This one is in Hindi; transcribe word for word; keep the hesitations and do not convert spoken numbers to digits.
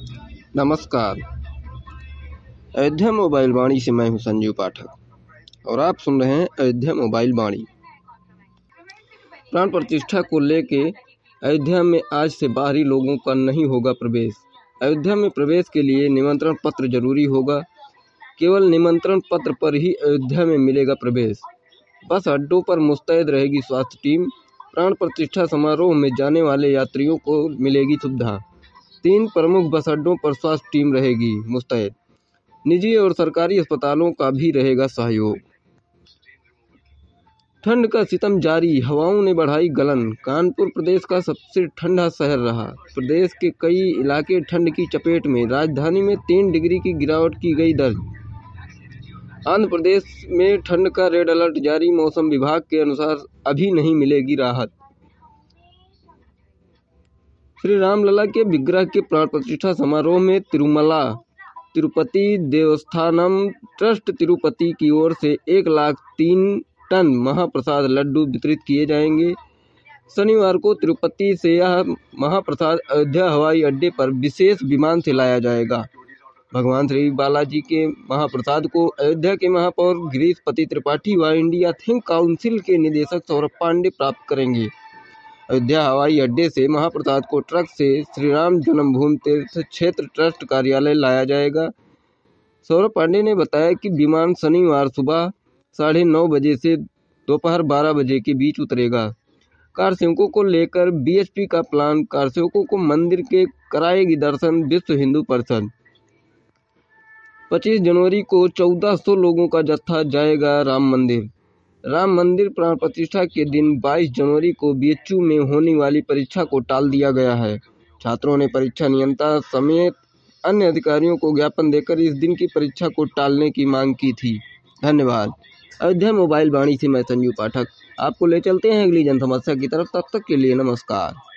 नमस्कार। अयोध्या मोबाइल वाणी से मैं हूं संजीव पाठक और आप सुन रहे हैं अयोध्या मोबाइल वाणी। प्राण प्रतिष्ठा को लेके अयोध्या में आज से बाहरी लोगों का नहीं होगा प्रवेश। अयोध्या में प्रवेश के लिए निमंत्रण पत्र जरूरी होगा। केवल निमंत्रण पत्र पर ही अयोध्या में मिलेगा प्रवेश। बस अड्डों पर मुस्तैद रहेगी स्वास्थ्य टीम। प्राण प्रतिष्ठा समारोह में जाने वाले यात्रियों को मिलेगी सुविधा। तीन प्रमुख बस अड्डों पर स्वास्थ्य टीम रहेगी मुस्तैद। निजी और सरकारी अस्पतालों का भी रहेगा सहयोग। ठंड का सितम जारी, हवाओं ने बढ़ाई गलन। कानपुर प्रदेश का सबसे ठंडा शहर रहा। प्रदेश के कई इलाके ठंड की चपेट में। राजधानी में तीन डिग्री की गिरावट की गई दर्ज। आंध्र प्रदेश में ठंड का रेड अलर्ट जारी। मौसम विभाग के अनुसार अभी नहीं मिलेगी राहत। श्री रामलला के विग्रह के प्राण प्रतिष्ठा समारोह में तिरुमला तिरुपति देवस्थानम ट्रस्ट तिरुपति की ओर से एक लाख तीन टन महाप्रसाद लड्डू वितरित किए जाएंगे। शनिवार को तिरुपति से यह महाप्रसाद अयोध्या हवाई अड्डे पर विशेष विमान से लाया जाएगा। भगवान श्री बालाजी के महाप्रसाद को अयोध्या के महापौर गिरीशपति त्रिपाठी व इंडिया थिंक काउंसिल के निदेशक सौरभ पांडे प्राप्त करेंगे। अयोध्या हवाई अड्डे से महाप्रसाद को ट्रक से श्री राम जन्मभूमि तीर्थ क्षेत्र ट्रस्ट कार्यालय लाया जाएगा। सौरभ पांडे ने बताया कि विमान शनिवार सुबह साढ़े नौ बजे से दोपहर बारह बजे के बीच उतरेगा। कार सेवकों को लेकर बीएचपी का प्लान। कार सेवकों को मंदिर के कराएगी दर्शन विश्व हिंदू परिषद। पच्चीस जनवरी को चौदह सौ लोगों का जत्था जाएगा राम मंदिर। राम मंदिर प्राण प्रतिष्ठा के दिन बाईस जनवरी को बीएचयू में होने वाली परीक्षा को टाल दिया गया है। छात्रों ने परीक्षा नियंत्रण समेत अन्य अधिकारियों को ज्ञापन देकर इस दिन की परीक्षा को टालने की मांग की थी। धन्यवाद। अयोध्या मोबाइल वाणी से मैं संजीव पाठक आपको ले चलते हैं अगली जन समस्या की तरफ। तब तक के लिए नमस्कार।